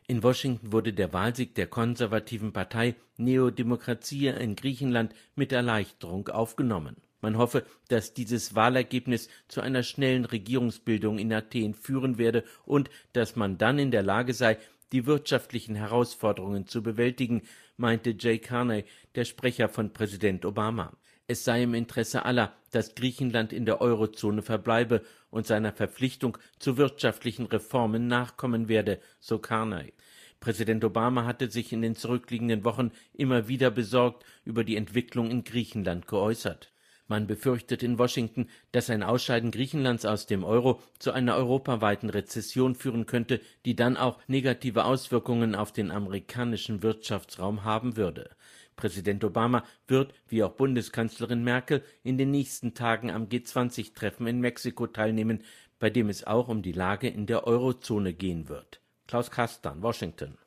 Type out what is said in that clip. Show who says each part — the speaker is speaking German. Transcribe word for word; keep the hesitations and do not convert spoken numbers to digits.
Speaker 1: In Washington wurde der Wahlsieg der konservativen Partei Nea Dimokratia in Griechenland mit Erleichterung aufgenommen. Man hoffe, dass dieses Wahlergebnis zu einer schnellen Regierungsbildung in Athen führen werde und dass man dann in der Lage sei, die wirtschaftlichen Herausforderungen zu bewältigen, meinte Jay Carney, der Sprecher von Präsident Obama. Es sei im Interesse aller, dass Griechenland in der Eurozone verbleibe und seiner Verpflichtung zu wirtschaftlichen Reformen nachkommen werde, so Carney. Präsident Obama hatte sich in den zurückliegenden Wochen immer wieder besorgt über die Entwicklung in Griechenland geäußert. Man befürchtet in Washington, dass ein Ausscheiden Griechenlands aus dem Euro zu einer europaweiten Rezession führen könnte, die dann auch negative Auswirkungen auf den amerikanischen Wirtschaftsraum haben würde. Präsident Obama wird, wie auch Bundeskanzlerin Merkel, in den nächsten Tagen am G zwanzig Treffen in Mexiko teilnehmen, bei dem es auch um die Lage in der Eurozone gehen wird. Klaus Kastan, Washington.